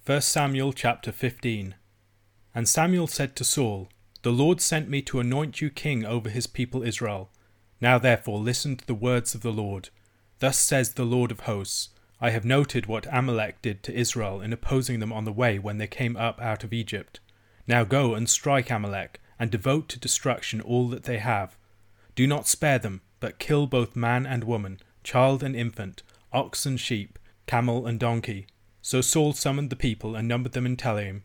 1 Samuel chapter 15. And Samuel said to Saul, The Lord sent me to anoint you king over his people Israel. Now therefore listen to the words of the Lord. Thus says the Lord of hosts, I have noted what Amalek did to Israel in opposing them on the way when they came up out of Egypt. Now go and strike Amalek, and devote to destruction all that they have. Do not spare them, but kill both man and woman, child and infant, ox and sheep, camel and donkey. So Saul summoned the people and numbered them in Telaim,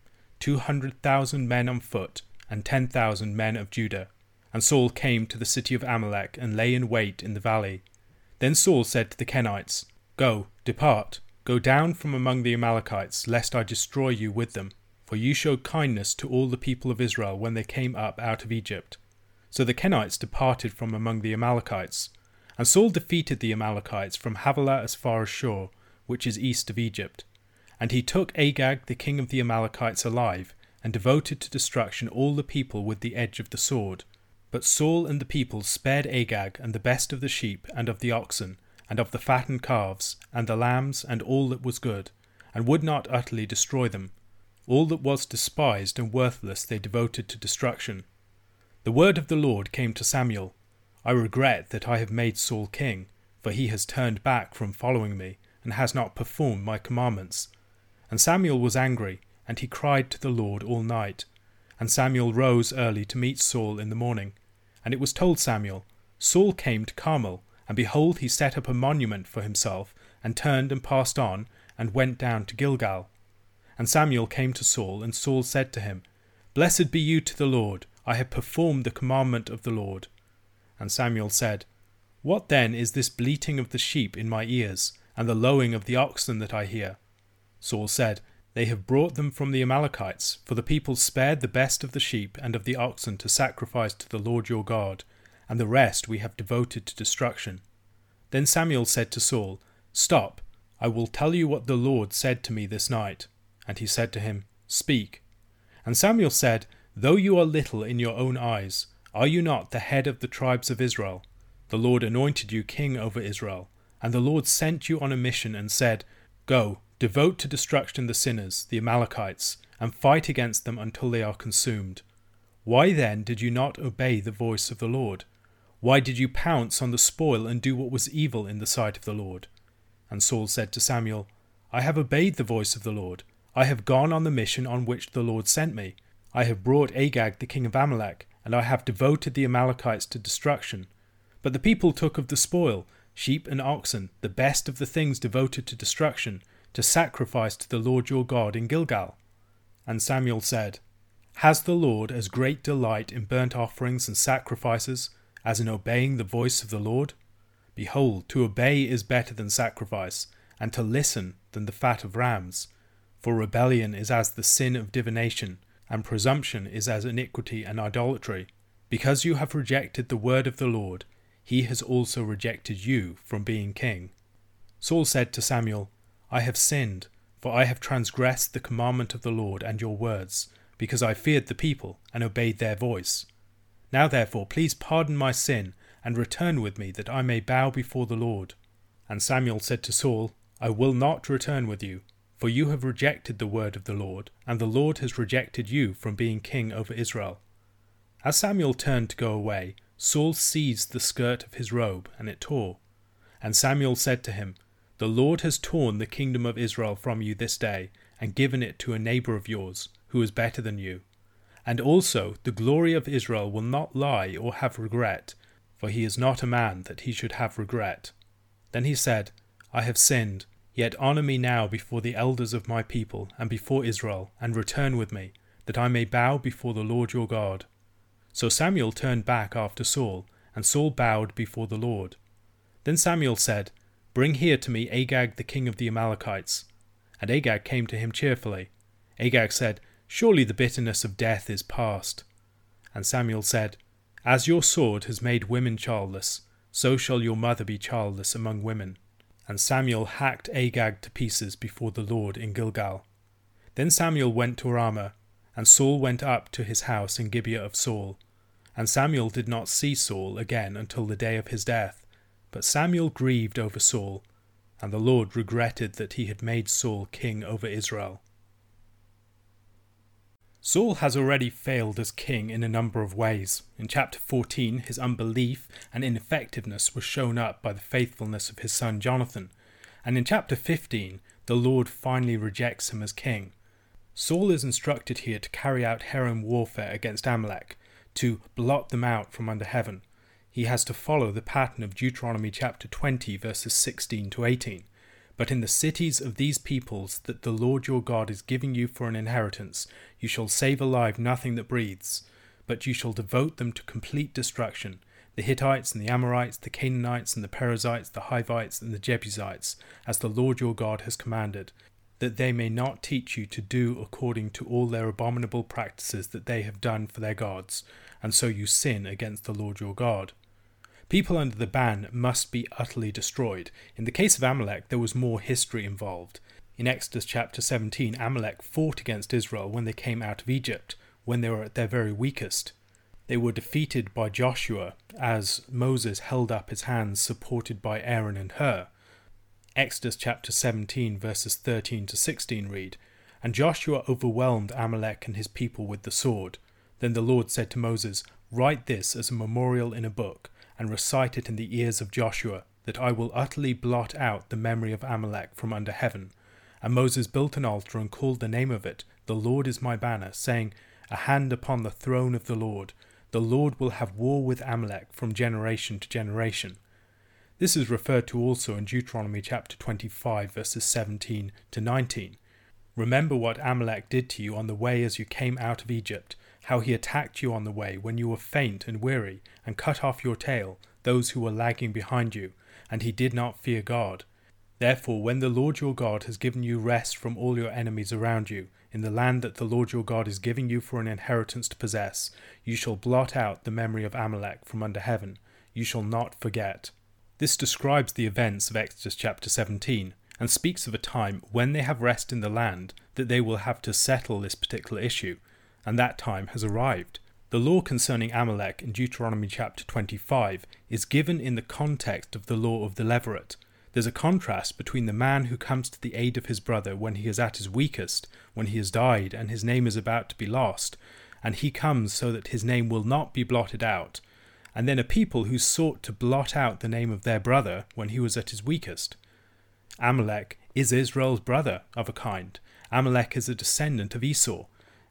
200,000 men on foot, and 10,000 men of Judah. And Saul came to the city of Amalek, and lay in wait in the valley. Then Saul said to the Kenites, Go, depart, go down from among the Amalekites, lest I destroy you with them. For you showed kindness to all the people of Israel when they came up out of Egypt. So the Kenites departed from among the Amalekites. And Saul defeated the Amalekites from Havilah as far as Shur, which is east of Egypt. And he took Agag the king of the Amalekites alive, and devoted to destruction all the people with the edge of the sword. But Saul and the people spared Agag and the best of the sheep and of the oxen, and of the fattened calves, and the lambs, and all that was good, and would not utterly destroy them. All that was despised and worthless they devoted to destruction. The word of the Lord came to Samuel. I regret that I have made Saul king, for he has turned back from following me, and has not performed my commandments. And Samuel was angry, and he cried to the Lord all night. And Samuel rose early to meet Saul in the morning. And it was told Samuel, Saul came to Carmel, and behold, he set up a monument for himself, and turned and passed on, and went down to Gilgal. And Samuel came to Saul, and Saul said to him, Blessed be you to the Lord, I have performed the commandment of the Lord. And Samuel said, What then is this bleating of the sheep in my ears, and the lowing of the oxen that I hear? Saul said, They have brought them from the Amalekites, for the people spared the best of the sheep and of the oxen to sacrifice to the Lord your God, and the rest we have devoted to destruction. Then Samuel said to Saul, Stop, I will tell you what the Lord said to me this night. And he said to him, Speak. And Samuel said, Though you are little in your own eyes, are you not the head of the tribes of Israel? The Lord anointed you king over Israel, and the Lord sent you on a mission and said, Go, devote to destruction the sinners, the Amalekites, and fight against them until they are consumed. Why then did you not obey the voice of the Lord? Why did you pounce on the spoil and do what was evil in the sight of the Lord? And Saul said to Samuel, I have obeyed the voice of the Lord. I have gone on the mission on which the Lord sent me. I have brought Agag the king of Amalek, and I have devoted the Amalekites to destruction. But the people took of the spoil, sheep and oxen, the best of the things devoted to destruction, to sacrifice to the Lord your God in Gilgal. And Samuel said, Has the Lord as great delight in burnt offerings and sacrifices as in obeying the voice of the Lord? Behold, to obey is better than sacrifice, and to listen than the fat of rams. For rebellion is as the sin of divination, and presumption is as iniquity and idolatry. Because you have rejected the word of the Lord, he has also rejected you from being king. Saul said to Samuel, I have sinned, for I have transgressed the commandment of the Lord and your words, because I feared the people and obeyed their voice. Now therefore please pardon my sin, and return with me, that I may bow before the Lord. And Samuel said to Saul, I will not return with you, for you have rejected the word of the Lord, and the Lord has rejected you from being king over Israel. As Samuel turned to go away, Saul seized the skirt of his robe, and it tore. And Samuel said to him, The Lord has torn the kingdom of Israel from you this day, and given it to a neighbour of yours, who is better than you. And also the glory of Israel will not lie or have regret, for he is not a man that he should have regret. Then he said, I have sinned, yet honour me now before the elders of my people and before Israel, and return with me, that I may bow before the Lord your God. So Samuel turned back after Saul, and Saul bowed before the Lord. Then Samuel said, Bring here to me Agag the king of the Amalekites. And Agag came to him cheerfully. Agag said, Surely the bitterness of death is past. And Samuel said, As your sword has made women childless, so shall your mother be childless among women. And Samuel hacked Agag to pieces before the Lord in Gilgal. Then Samuel went to Ramah, and Saul went up to his house in Gibeah of Saul. And Samuel did not see Saul again until the day of his death. But Samuel grieved over Saul, and the Lord regretted that he had made Saul king over Israel. Saul has already failed as king in a number of ways. In chapter 14, his unbelief and ineffectiveness was shown up by the faithfulness of his son Jonathan, and in chapter 15, the Lord finally rejects him as king. Saul is instructed here to carry out Herem warfare against Amalek, to blot them out from under heaven. He has to follow the pattern of Deuteronomy chapter 20 verses 16 to 18. But in the cities of these peoples that the Lord your God is giving you for an inheritance, you shall save alive nothing that breathes, but you shall devote them to complete destruction, the Hittites and the Amorites, the Canaanites and the Perizzites, the Hivites and the Jebusites, as the Lord your God has commanded, that they may not teach you to do according to all their abominable practices that they have done for their gods, and so you sin against the Lord your God. People under the ban must be utterly destroyed. In the case of Amalek, there was more history involved. In Exodus chapter 17, Amalek fought against Israel when they came out of Egypt, when they were at their very weakest. They were defeated by Joshua as Moses held up his hands supported by Aaron and Hur. Exodus chapter 17 verses 13 to 16 read, "And Joshua overwhelmed Amalek and his people with the sword. Then the Lord said to Moses, Write this as a memorial in a book, and recite it in the ears of Joshua, that I will utterly blot out the memory of Amalek from under heaven. And Moses built an altar and called the name of it, The Lord is my banner, saying, A hand upon the throne of the Lord. The Lord will have war with Amalek from generation to generation." This is referred to also in Deuteronomy chapter 25 verses 17 to 19. Remember what Amalek did to you on the way as you came out of Egypt, how he attacked you on the way when you were faint and weary, and cut off your tail, those who were lagging behind you, and he did not fear God. Therefore, when the Lord your God has given you rest from all your enemies around you, in the land that the Lord your God is giving you for an inheritance to possess, you shall blot out the memory of Amalek from under heaven. You shall not forget. This describes the events of Exodus chapter 17, and speaks of a time when they have rest in the land that they will have to settle this particular issue, and that time has arrived. The law concerning Amalek in Deuteronomy chapter 25 is given in the context of the law of the Levirate. There's a contrast between the man who comes to the aid of his brother when he is at his weakest, when he has died and his name is about to be lost, and he comes so that his name will not be blotted out, and then a people who sought to blot out the name of their brother when he was at his weakest. Amalek is Israel's brother of a kind. Amalek is a descendant of Esau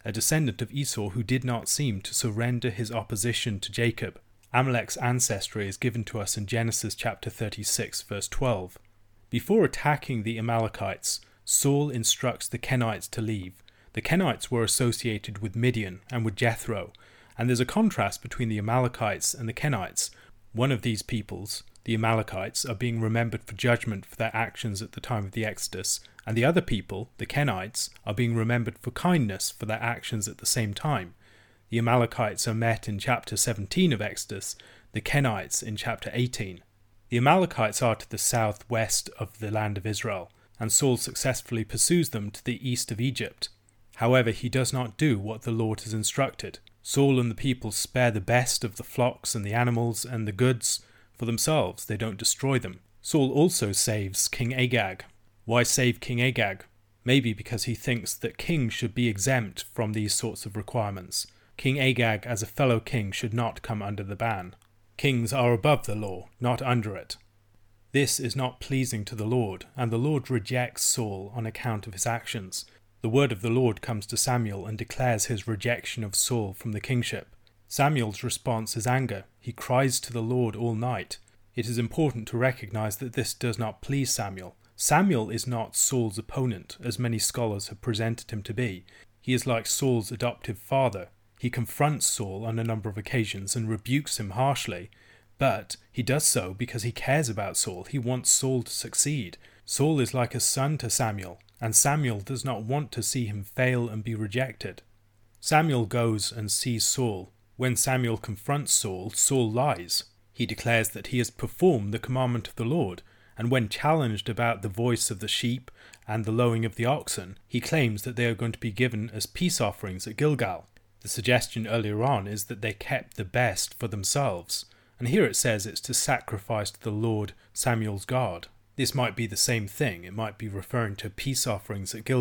who did not seem to surrender his opposition to Jacob. Amalek's ancestry is given to us in Genesis chapter 36 verse 12. Before attacking the Amalekites, Saul instructs the Kenites to leave. The Kenites were associated with Midian and with Jethro, and there's a contrast between the Amalekites and the Kenites. One of these peoples, the Amalekites, are being remembered for judgment for their actions at the time of the Exodus, and the other people, the Kenites, are being remembered for kindness for their actions at the same time. The Amalekites are met in chapter 17 of Exodus, the Kenites in chapter 18. The Amalekites are to the southwest of the land of Israel, and Saul successfully pursues them to the east of Egypt. However, he does not do what the Lord has instructed. Saul and the people spare the best of the flocks and the animals and the goods for themselves. They don't destroy them. Saul also saves King Agag. Why save King Agag? Maybe because he thinks that kings should be exempt from these sorts of requirements. King Agag as a fellow king should not come under the ban. Kings are above the law, not under it. This is not pleasing to the Lord, and the Lord rejects Saul on account of his actions. The word of the Lord comes to Samuel and declares his rejection of Saul from the kingship. Samuel's response is anger. He cries to the Lord all night. It is important to recognize that this does not please Samuel. Samuel is not Saul's opponent, as many scholars have presented him to be. He is like Saul's adoptive father. He confronts Saul on a number of occasions and rebukes him harshly, but he does so because he cares about Saul. He wants Saul to succeed. Saul is like a son to Samuel, and Samuel does not want to see him fail and be rejected. Samuel goes and sees Saul. When Samuel confronts Saul, Saul lies. He declares that he has performed the commandment of the Lord, and when challenged about the voice of the sheep and the lowing of the oxen, he claims that they are going to be given as peace offerings at Gilgal. The suggestion earlier on is that they kept the best for themselves, and here it says it's to sacrifice to the Lord Samuel's God. This might be the same thing. It might be referring to peace offerings at Gilgal.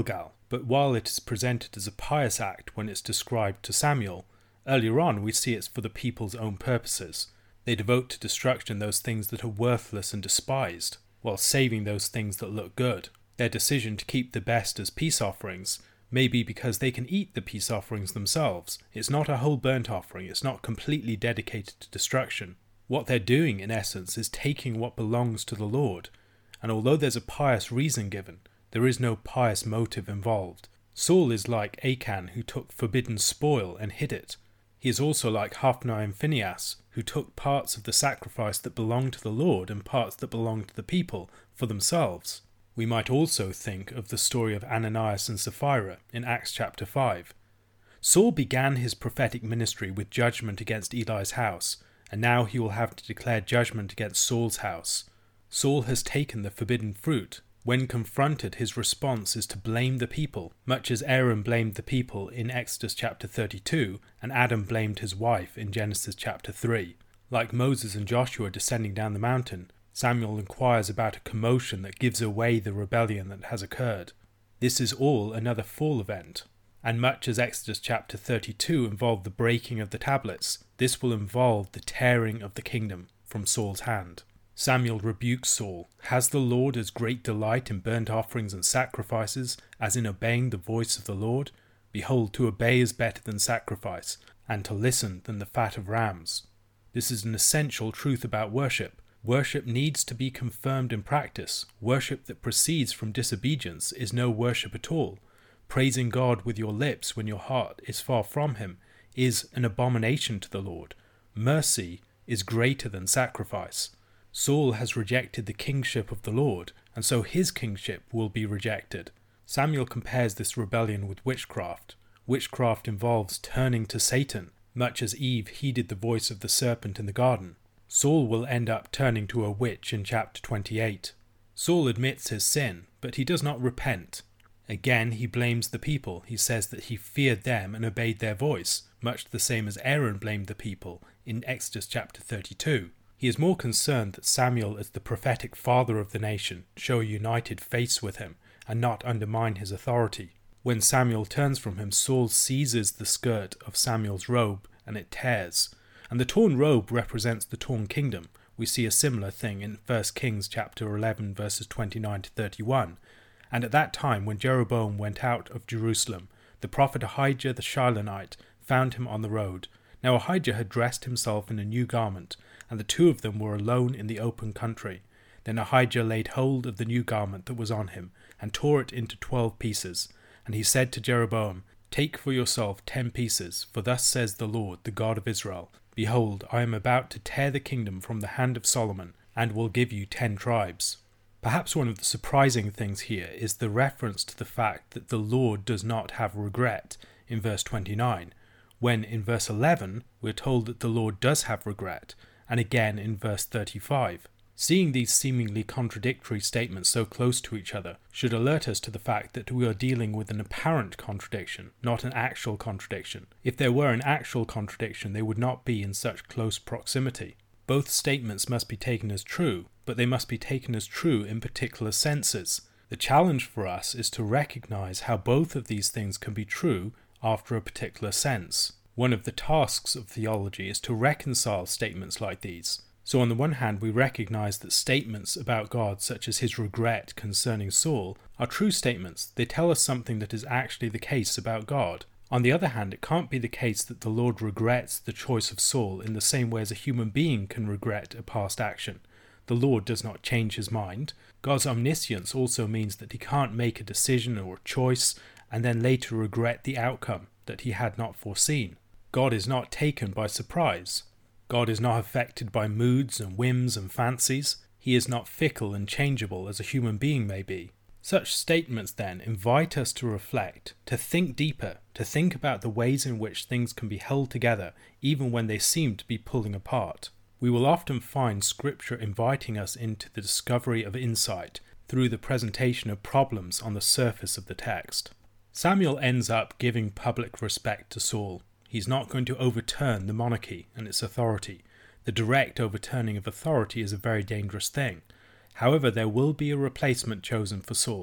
But while it is presented as a pious act when it's described to Samuel, earlier on we see it's for the people's own purposes. They devote to destruction those things that are worthless and despised, while saving those things that look good. Their decision to keep the best as peace offerings may be because they can eat the peace offerings themselves. It's not a whole burnt offering, it's not completely dedicated to destruction. What they're doing, in essence, is taking what belongs to the Lord, and although there's a pious reason given, there is no pious motive involved. Saul is like Achan, who took forbidden spoil and hid it. He is also like Hophni and Phinehas, who took parts of the sacrifice that belonged to the Lord and parts that belonged to the people for themselves. We might also think of the story of Ananias and Sapphira in Acts chapter 5. Saul began his prophetic ministry with judgment against Eli's house, and now he will have to declare judgment against Saul's house. Saul has taken the forbidden fruit. When confronted, his response is to blame the people, much as Aaron blamed the people in Exodus chapter 32 and Adam blamed his wife in Genesis chapter 3. Like Moses and Joshua descending down the mountain, Samuel inquires about a commotion that gives away the rebellion that has occurred. This is all another fall event, and much as Exodus chapter 32 involved the breaking of the tablets, this will involve the tearing of the kingdom from Saul's hand. Samuel rebukes Saul. Has the Lord as great delight in burnt offerings and sacrifices as in obeying the voice of the Lord? Behold, to obey is better than sacrifice, and to listen than the fat of rams. This is an essential truth about worship. Worship needs to be confirmed in practice. Worship that proceeds from disobedience is no worship at all. Praising God with your lips when your heart is far from him is an abomination to the Lord. Mercy is greater than sacrifice. Saul has rejected the kingship of the Lord, and so his kingship will be rejected. Samuel compares this rebellion with witchcraft. Witchcraft involves turning to Satan, much as Eve heeded the voice of the serpent in the garden. Saul will end up turning to a witch in chapter 28. Saul admits his sin, but he does not repent. Again, he blames the people. He says that he feared them and obeyed their voice, much the same as Aaron blamed the people in Exodus chapter 32. He is more concerned that Samuel, as the prophetic father of the nation, show a united face with him and not undermine his authority. When Samuel turns from him, Saul seizes the skirt of Samuel's robe and it tears. And the torn robe represents the torn kingdom. We see a similar thing in 1 Kings chapter 11 verses 29 to 31. And at that time, when Jeroboam went out of Jerusalem, the prophet Ahijah the Shilonite found him on the road. Now Ahijah had dressed himself in a new garment, and the two of them were alone in the open country. Then Ahijah laid hold of the new garment that was on him, and tore it into 12 pieces. And he said to Jeroboam, Take for yourself 10 pieces, for thus says the Lord, the God of Israel, Behold, I am about to tear the kingdom from the hand of Solomon, and will give you 10 tribes. Perhaps one of the surprising things here is the reference to the fact that the Lord does not have regret in verse 29, when in verse 11 we're told that the Lord does have regret, and again in verse 35. Seeing these seemingly contradictory statements so close to each other should alert us to the fact that we are dealing with an apparent contradiction, not an actual contradiction. If there were an actual contradiction, they would not be in such close proximity. Both statements must be taken as true, but they must be taken as true in particular senses. The challenge for us is to recognize how both of these things can be true after a particular sense. One of the tasks of theology is to reconcile statements like these. So on the one hand, we recognize that statements about God, such as his regret concerning Saul, are true statements. They tell us something that is actually the case about God. On the other hand, it can't be the case that the Lord regrets the choice of Saul in the same way as a human being can regret a past action. The Lord does not change his mind. God's omniscience also means that he can't make a decision or a choice and then later regret the outcome that he had not foreseen. God is not taken by surprise. God is not affected by moods and whims and fancies. He is not fickle and changeable as a human being may be. Such statements then invite us to reflect, to think deeper, to think about the ways in which things can be held together even when they seem to be pulling apart. We will often find Scripture inviting us into the discovery of insight through the presentation of problems on the surface of the text. Samuel ends up giving public respect to Saul. He's not going to overturn the monarchy and its authority. The direct overturning of authority is a very dangerous thing. However, there will be a replacement chosen for Saul,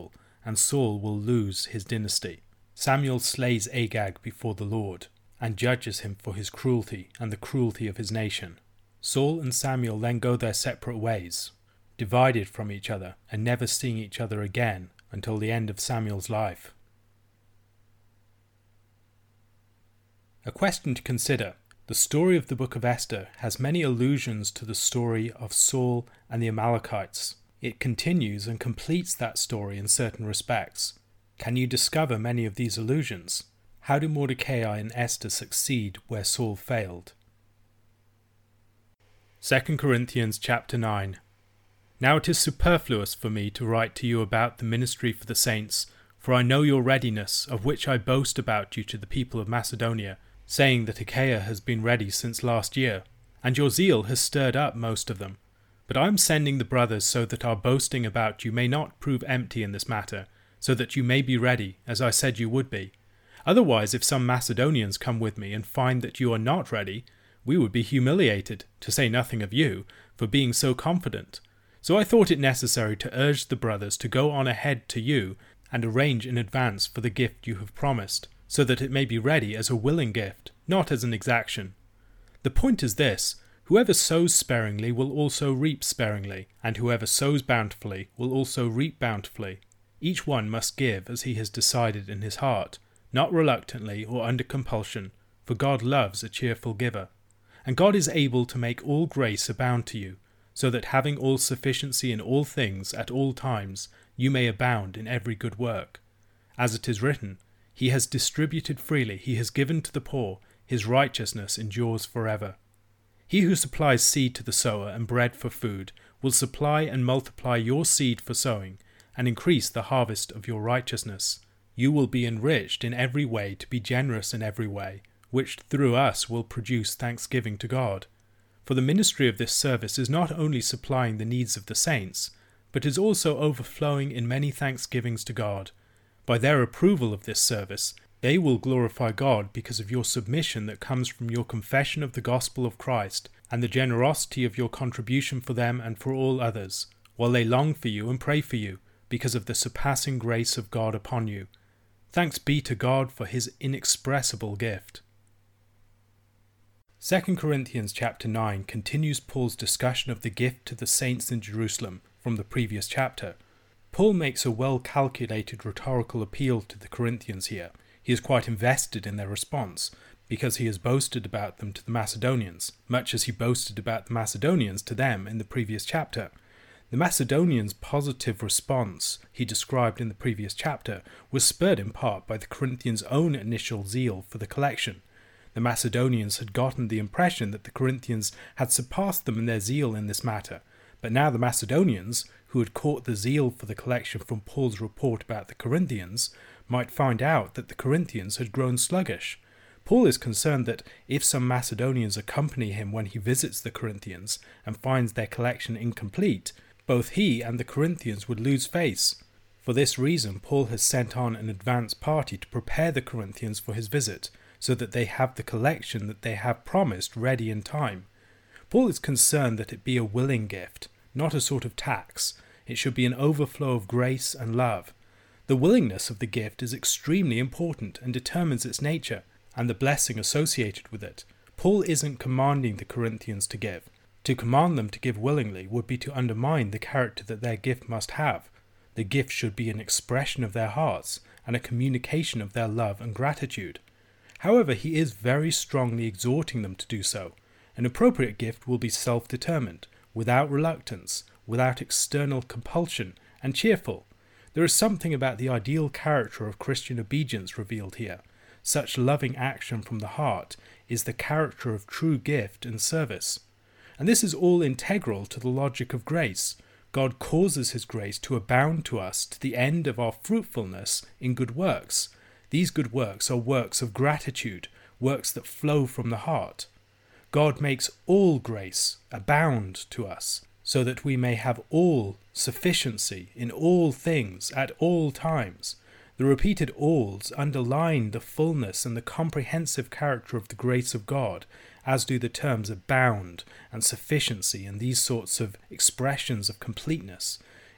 and Saul will lose his dynasty. Samuel slays Agag before the Lord, and judges him for his cruelty and the cruelty of his nation. Saul and Samuel then go their separate ways, divided from each other and never seeing each other again until the end of Samuel's life. A question to consider. The story of the Book of Esther has many allusions to the story of Saul and the Amalekites. It continues and completes that story in certain respects. Can you discover many of these allusions? How do Mordecai and Esther succeed where Saul failed? 2 Corinthians chapter 9. Now it is superfluous for me to write to you about the ministry for the saints, for I know your readiness, of which I boast about you to the people of Macedonia, saying that Achaia has been ready since last year, and your zeal has stirred up most of them. But I am sending the brothers so that our boasting about you may not prove empty in this matter, so that you may be ready, as I said you would be. Otherwise, if some Macedonians come with me and find that you are not ready, we would be humiliated, to say nothing of you, for being so confident. So I thought it necessary to urge the brothers to go on ahead to you and arrange in advance for the gift you have promised, so that it may be ready as a willing gift, not as an exaction. The point is this: whoever sows sparingly will also reap sparingly, and whoever sows bountifully will also reap bountifully. Each one must give as he has decided in his heart, not reluctantly or under compulsion, for God loves a cheerful giver. And God is able to make all grace abound to you, so that having all sufficiency in all things at all times, you may abound in every good work. As it is written, He has distributed freely, He has given to the poor, His righteousness endures forever. He who supplies seed to the sower and bread for food will supply and multiply your seed for sowing, and increase the harvest of your righteousness. You will be enriched in every way to be generous in every way, which through us will produce thanksgiving to God. For the ministry of this service is not only supplying the needs of the saints, but is also overflowing in many thanksgivings to God. By their approval of this service, they will glorify God because of your submission that comes from your confession of the gospel of Christ and the generosity of your contribution for them and for all others, while they long for you and pray for you because of the surpassing grace of God upon you. Thanks be to God for His inexpressible gift. 2 Corinthians chapter 9 continues Paul's discussion of the gift to the saints in Jerusalem from the previous chapter. Paul makes a well-calculated rhetorical appeal to the Corinthians here. He is quite invested in their response, because he has boasted about them to the Macedonians, much as he boasted about the Macedonians to them in the previous chapter. The Macedonians' positive response he described in the previous chapter was spurred in part by the Corinthians' own initial zeal for the collection. The Macedonians had gotten the impression that the Corinthians had surpassed them in their zeal in this matter, but now the Macedonians, who had caught the zeal for the collection from Paul's report about the Corinthians, might find out that the Corinthians had grown sluggish. Paul is concerned that if some Macedonians accompany him when he visits the Corinthians and finds their collection incomplete, both he and the Corinthians would lose face. For this reason, Paul has sent on an advance party to prepare the Corinthians for his visit, so that they have the collection that they have promised ready in time. Paul is concerned that it be a willing gift, not a sort of tax. It should be an overflow of grace and love. The willingness of the gift is extremely important and determines its nature and the blessing associated with it. Paul isn't commanding the Corinthians to give. To command them to give willingly would be to undermine the character that their gift must have. The gift should be an expression of their hearts and a communication of their love and gratitude. However, he is very strongly exhorting them to do so. An appropriate gift will be self-determined, without reluctance, without external compulsion, and cheerful. There is something about the ideal character of Christian obedience revealed here. Such loving action from the heart is the character of true gift and service. And this is all integral to the logic of grace. God causes His grace to abound to us to the end of our fruitfulness in good works. These good works are works of gratitude, works that flow from the heart. God makes all grace abound to us, so that we may have all sufficiency in all things at all times. The repeated alls underline the fullness and the comprehensive character of the grace of God, as do the terms abound and sufficiency and these sorts of expressions of completeness.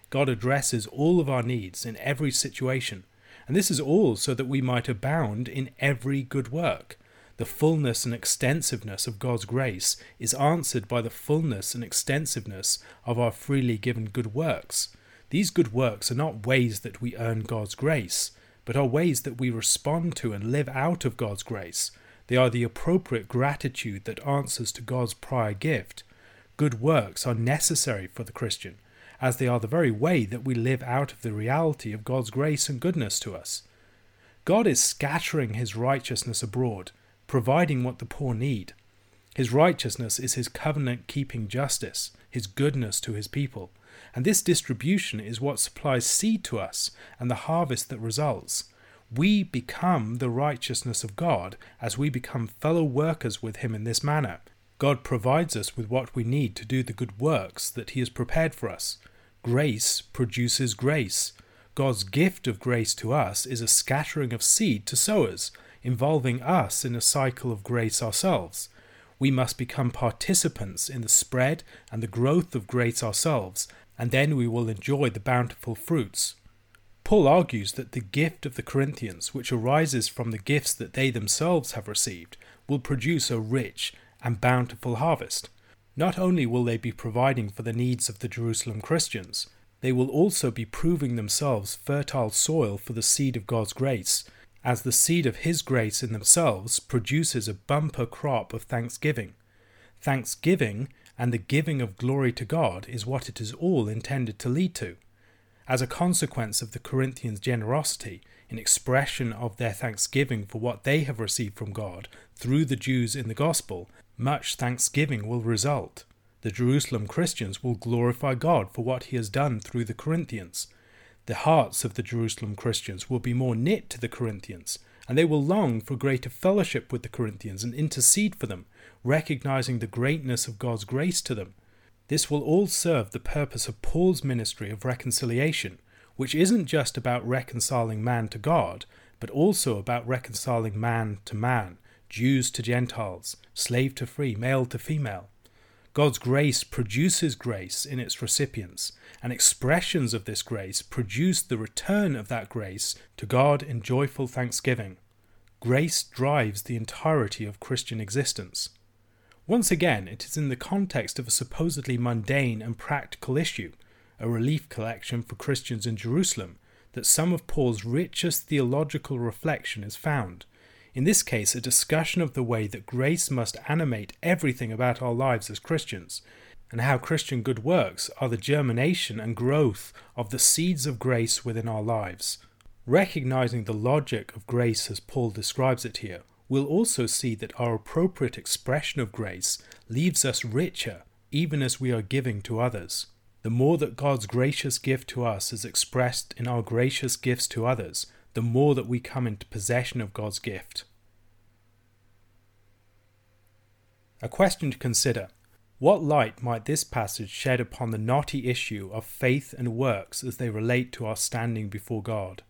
God addresses all of our needs in every situation, and this is all so that we might abound in every good work. The fullness and extensiveness of God's grace is answered by the fullness and extensiveness of our freely given good works. These good works are not ways that we earn God's grace, but are ways that we respond to and live out of God's grace. They are the appropriate gratitude that answers to God's prior gift. Good works are necessary for the Christian, as they are the very way that we live out of the reality of God's grace and goodness to us. God is scattering his righteousness abroad, providing what the poor need. His righteousness is his covenant-keeping justice, his goodness to his people, and this distribution is what supplies seed to us and the harvest that results. We become the righteousness of God as we become fellow workers with him in this manner. God provides us with what we need to do the good works that he has prepared for us. Grace produces grace. God's gift of grace to us is a scattering of seed to sowers, involving us in a cycle of grace ourselves. We must become participants in the spread and the growth of grace ourselves, and then we will enjoy the bountiful fruits. Paul argues that the gift of the Corinthians, which arises from the gifts that they themselves have received, will produce a rich and bountiful harvest. Not only will they be providing for the needs of the Jerusalem Christians, they will also be proving themselves fertile soil for the seed of God's grace, as the seed of his grace in themselves produces a bumper crop of thanksgiving. Thanksgiving and the giving of glory to God is what it is all intended to lead to. As a consequence of the Corinthians' generosity, in expression of their thanksgiving for what they have received from God through the Jews in the gospel, much thanksgiving will result. The Jerusalem Christians will glorify God for what he has done through the Corinthians. The hearts of the Jerusalem Christians will be more knit to the Corinthians, and they will long for greater fellowship with the Corinthians and intercede for them, recognizing the greatness of God's grace to them. This will all serve the purpose of Paul's ministry of reconciliation, which isn't just about reconciling man to God, but also about reconciling man to man, Jews to Gentiles, slave to free, male to female. God's grace produces grace in its recipients, and expressions of this grace produce the return of that grace to God in joyful thanksgiving. Grace drives the entirety of Christian existence. Once again, it is in the context of a supposedly mundane and practical issue, a relief collection for Christians in Jerusalem, that some of Paul's richest theological reflection is found. In this case, a discussion of the way that grace must animate everything about our lives as Christians, and how Christian good works are the germination and growth of the seeds of grace within our lives. Recognizing the logic of grace as Paul describes it here, we'll also see that our appropriate expression of grace leaves us richer even as we are giving to others. The more that God's gracious gift to us is expressed in our gracious gifts to others, the more that we come into possession of God's gift. A question to consider. What light might this passage shed upon the knotty issue of faith and works as they relate to our standing before God?